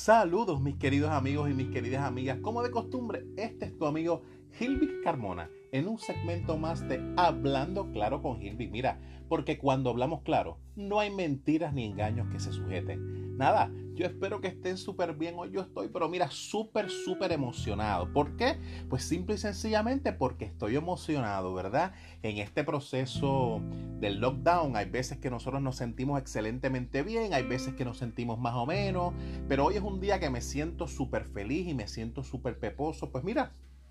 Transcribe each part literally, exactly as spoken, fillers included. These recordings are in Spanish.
Saludos mis queridos amigos y mis queridas amigas. Como de costumbre, este es tu amigo Gilvic Carmona en un segmento más de Hablando Claro con Gilvic. Mira, porque cuando hablamos claro, no hay mentiras ni engaños que se sujeten. Nada, yo espero que estén súper bien hoy. Yo estoy, pero mira, súper, súper emocionado. ¿Por qué? Pues simple y sencillamente porque estoy emocionado, ¿verdad? En este proceso del lockdown hay veces que nosotros nos sentimos excelentemente bien, hay veces que nos sentimos más o menos, pero hoy es un día que me siento súper feliz y me siento súper peposo. Pues mira,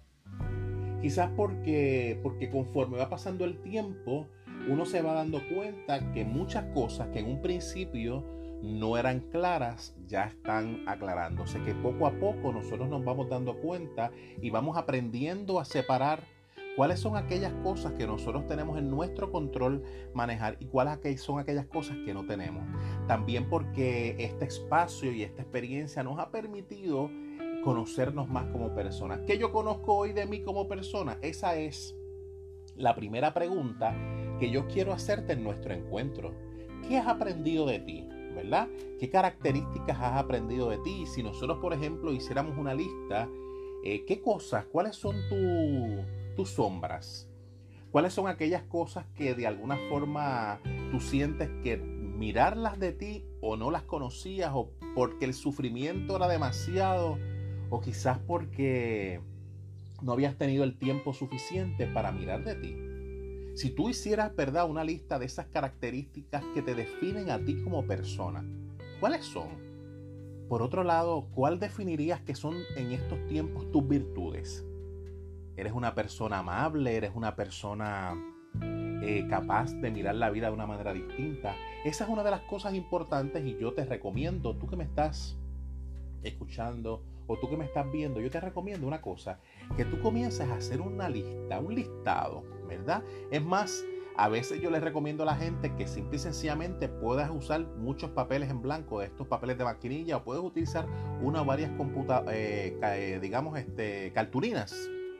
quizás porque, porque conforme va pasando el tiempo, uno se va dando cuenta que muchas cosas que en un principio no eran claras, ya están aclarándose, que poco a poco nosotros nos vamos dando cuenta y vamos aprendiendo a separar cuáles son aquellas cosas que nosotros tenemos en nuestro control manejar y cuáles son aquellas cosas que no tenemos. También porque este espacio y esta experiencia nos ha permitido conocernos más como personas. ¿Qué yo conozco hoy de mí como persona? Esa es la primera pregunta que yo quiero hacerte en nuestro encuentro. ¿Qué has aprendido de ti? ¿Verdad? ¿Qué características has aprendido de ti? Si nosotros, por ejemplo, hiciéramos una lista, eh, ¿qué cosas, cuáles son tu, tus sombras? ¿Cuáles son aquellas cosas que de alguna forma tú sientes que mirarlas de ti o no las conocías o porque el sufrimiento era demasiado o quizás porque no habías tenido el tiempo suficiente para mirar de ti? Si tú hicieras, ¿verdad?, una lista de esas características que te definen a ti como persona, ¿cuáles son? Por otro lado, ¿cuál definirías que son en estos tiempos tus virtudes? ¿Eres una persona amable? ¿Eres una persona eh, capaz de mirar la vida de una manera distinta? Esa es una de las cosas importantes y yo te recomiendo, tú que me estás escuchando o tú que me estás viendo, yo te recomiendo una cosa, que tú comiences a hacer una lista, un listado, ¿verdad? Es más, a veces yo les recomiendo a la gente que simple y sencillamente puedas usar muchos papeles en blanco, de estos papeles de maquinilla, o puedes utilizar una o varias computa eh, eh, digamos, este, cartulinas.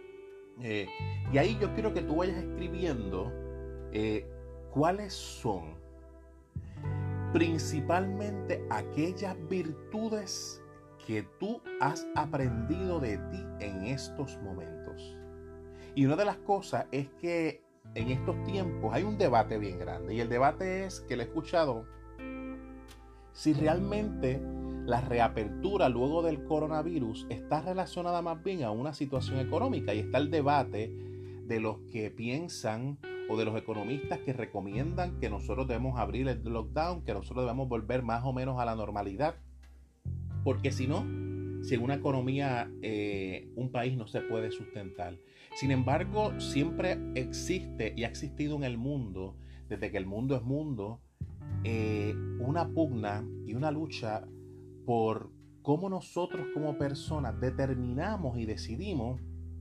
Eh, y ahí yo quiero que tú vayas escribiendo eh, cuáles son principalmente aquellas virtudes que tú has aprendido de ti en estos momentos. Y una de las cosas es que en estos tiempos hay un debate bien grande, y el debate es que lo he escuchado, si realmente la reapertura luego del coronavirus está relacionada más bien a una situación económica, y está el debate de los que piensan o de los economistas que recomiendan que nosotros debemos abrir el lockdown, que nosotros debemos volver más o menos a la normalidad, porque si no, si en una economía eh, un país no se puede sustentar. Sin embargo, siempre existe y ha existido en el mundo, desde que el mundo es mundo, eh, una pugna y una lucha por cómo nosotros como personas determinamos y decidimos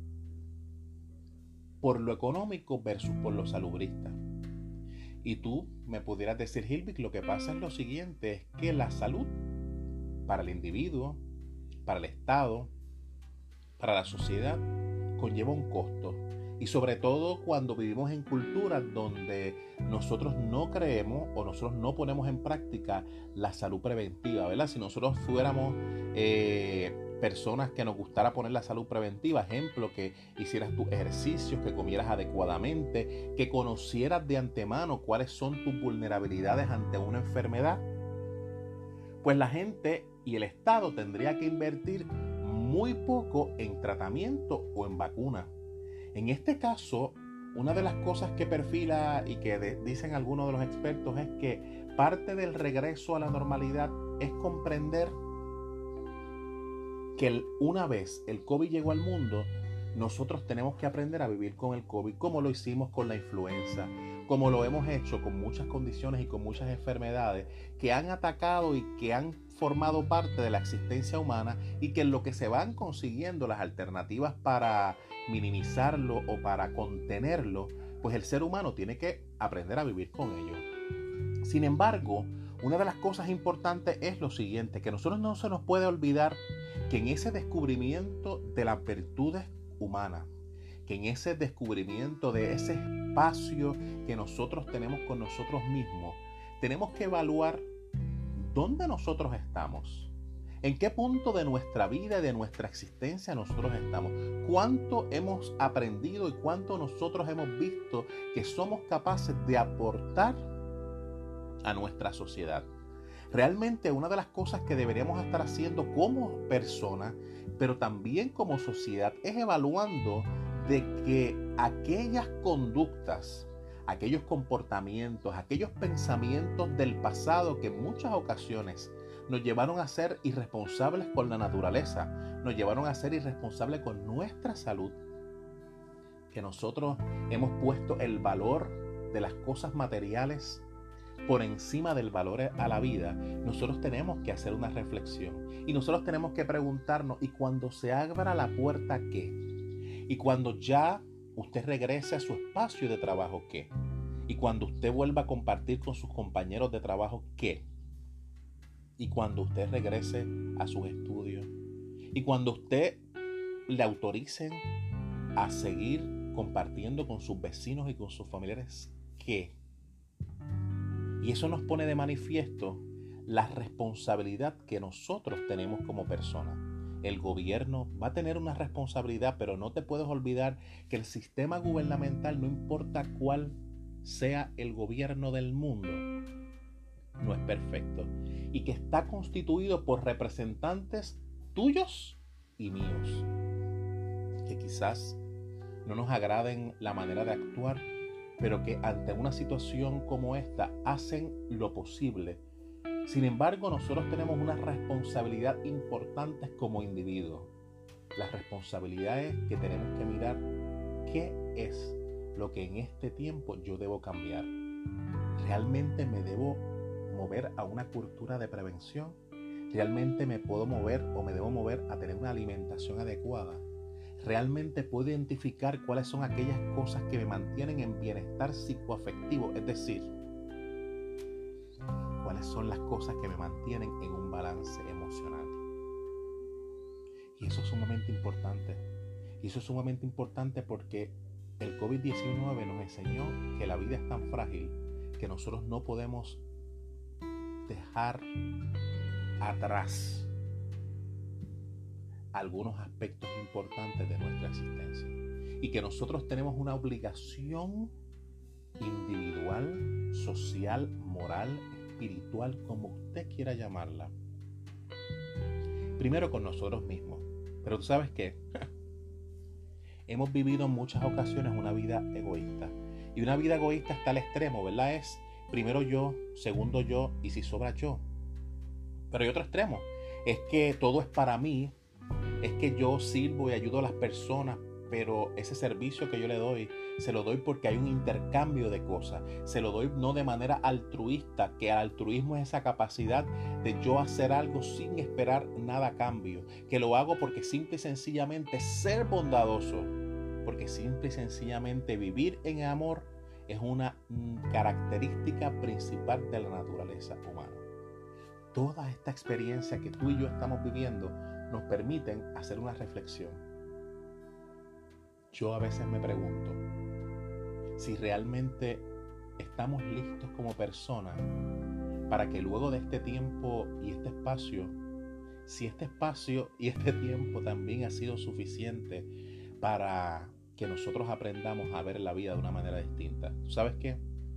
por lo económico versus por lo salubrista. Y tú me pudieras decir, Gilvic, lo que pasa es lo siguiente, es que la salud para el individuo, para el Estado, para la sociedad, conlleva un costo. Y sobre todo cuando vivimos en culturas donde nosotros no creemos o nosotros no ponemos en práctica la salud preventiva, ¿verdad? Si nosotros fuéramos eh, personas que nos gustara poner la salud preventiva, ejemplo, que hicieras tus ejercicios, que comieras adecuadamente, que conocieras de antemano cuáles son tus vulnerabilidades ante una enfermedad, pues la gente y el Estado tendría que invertir muy poco en tratamiento o en vacuna. En este caso, una de las cosas que perfila y que de, dicen algunos de los expertos es que parte del regreso a la normalidad es comprender que el, una vez el COVID llegó al mundo, nosotros tenemos que aprender a vivir con el COVID, como lo hicimos con la influenza, como lo hemos hecho con muchas condiciones y con muchas enfermedades que han atacado y que han formado parte de la existencia humana, y que en lo que se van consiguiendo las alternativas para minimizarlo o para contenerlo, pues el ser humano tiene que aprender a vivir con ello. Sin embargo, una de las cosas importantes es lo siguiente, que nosotros no se nos puede olvidar que en ese descubrimiento de las virtudes humanas, que en ese descubrimiento de ese espacio que nosotros tenemos con nosotros mismos, tenemos que evaluar dónde nosotros estamos. ¿En qué punto de nuestra vida y de nuestra existencia nosotros estamos? ¿Cuánto hemos aprendido y cuánto nosotros hemos visto que somos capaces de aportar a nuestra sociedad? Realmente una de las cosas que deberíamos estar haciendo como personas, pero también como sociedad, es evaluando de que aquellas conductas, aquellos comportamientos, aquellos pensamientos del pasado que en muchas ocasiones nos llevaron a ser irresponsables con la naturaleza, nos llevaron a ser irresponsables con nuestra salud, que nosotros hemos puesto el valor de las cosas materiales por encima del valor a la vida. Nosotros tenemos que hacer una reflexión y nosotros tenemos que preguntarnos, ¿y cuando se abra la puerta qué? Y cuando ya usted regrese a su espacio de trabajo, ¿qué? Y cuando usted vuelva a compartir con sus compañeros de trabajo, ¿qué? Y cuando usted regrese a sus estudios, y cuando usted le autoricen a seguir compartiendo con sus vecinos y con sus familiares, ¿qué? Y eso nos pone de manifiesto la responsabilidad que nosotros tenemos como personas. El gobierno va a tener una responsabilidad, pero no te puedes olvidar que el sistema gubernamental, no importa cuál sea el gobierno del mundo, no es perfecto y que está constituido por representantes tuyos y míos, que quizás no nos agraden la manera de actuar, pero que ante una situación como esta hacen lo posible. Sin embargo, nosotros tenemos una responsabilidad importante como individuos. La responsabilidad es que tenemos que mirar qué es lo que en este tiempo yo debo cambiar. ¿Realmente me debo mover a una cultura de prevención? ¿Realmente me puedo mover o me debo mover a tener una alimentación adecuada? ¿Realmente puedo identificar cuáles son aquellas cosas que me mantienen en bienestar psicoafectivo? Es decir, cuáles son las cosas que me mantienen en un balance emocional. Y eso es sumamente importante. Y eso es sumamente importante porque el covid diecinueve nos enseñó que la vida es tan frágil que nosotros no podemos dejar atrás algunos aspectos importantes de nuestra existencia y que nosotros tenemos una obligación individual, social, moral, espiritual, como usted quiera llamarla, primero con nosotros mismos. Pero tú sabes qué, hemos vivido en muchas ocasiones una vida egoísta, y una vida egoísta está al extremo, ¿verdad? Es primero yo, segundo yo, y si sobra yo. Pero hay otro extremo, es que todo es para mí. Es que yo sirvo y ayudo a las personas, pero ese servicio que yo le doy, se lo doy porque hay un intercambio de cosas. Se lo doy no de manera altruista, que el altruismo es esa capacidad de yo hacer algo sin esperar nada a cambio. Que lo hago porque simple y sencillamente ser bondadoso, porque simple y sencillamente vivir en amor es una característica principal de la naturaleza humana. Toda esta experiencia que tú y yo estamos viviendo nos permiten hacer una reflexión. Yo a veces me pregunto si realmente estamos listos como personas para que luego de este tiempo y este espacio, si este espacio y este tiempo también ha sido suficiente para que nosotros aprendamos a ver la vida de una manera distinta. ¿Tú sabes qué?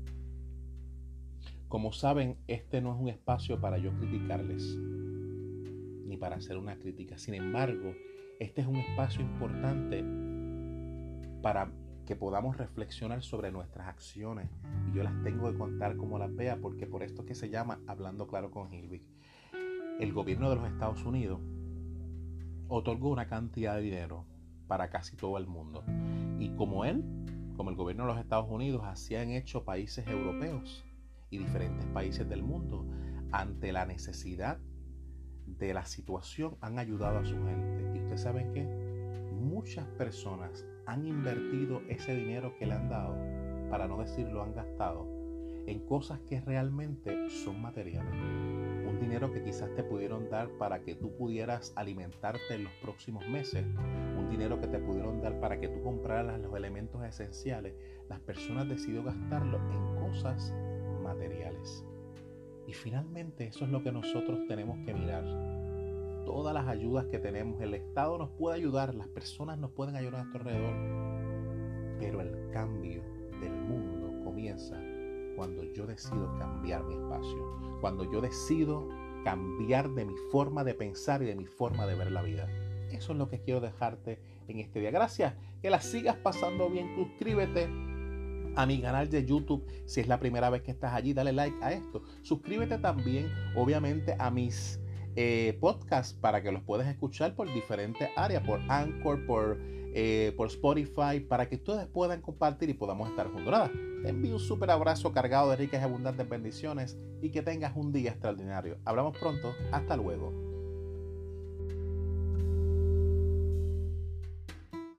Como saben, este no es un espacio para yo criticarles ni para hacer una crítica. Sin embargo, este es un espacio importante para que podamos reflexionar sobre nuestras acciones. Y yo las tengo que contar como las vea, porque por esto es que se llama Hablando Claro con Hilvik. El gobierno de los Estados Unidos otorgó una cantidad de dinero para casi todo el mundo. Y como él, como el gobierno de los Estados Unidos, así han hecho países europeos y diferentes países del mundo ante la necesidad de la situación, han ayudado a su gente. Y ustedes saben que muchas personas han invertido ese dinero que le han dado, para no decir lo han gastado, en cosas que realmente son materiales. Un dinero que quizás te pudieron dar para que tú pudieras alimentarte en los próximos meses, un dinero que te pudieron dar para que tú compraras los elementos esenciales. Las personas decidieron gastarlo en cosas materiales. Y finalmente eso es lo que nosotros tenemos que mirar. todas las ayudas que tenemos. El Estado nos puede ayudar, las personas nos pueden ayudar a nuestro alrededor. Pero el cambio del mundo comienza cuando yo decido cambiar mi espacio, cuando yo decido cambiar de mi forma de pensar y de mi forma de ver la vida. Eso es lo que quiero dejarte en este día. Gracias, que la sigas pasando bien. Suscríbete a mi canal de YouTube si es la primera vez que estás allí. Dale like a esto. Suscríbete también, obviamente, a mis eh, podcasts para que los puedas escuchar por diferentes áreas, por Anchor, por, eh, por Spotify, para que todos puedan compartir y podamos estar juntos. Nada, te envío un súper abrazo cargado de ricas y abundantes bendiciones y que tengas un día extraordinario. Hablamos pronto. Hasta luego.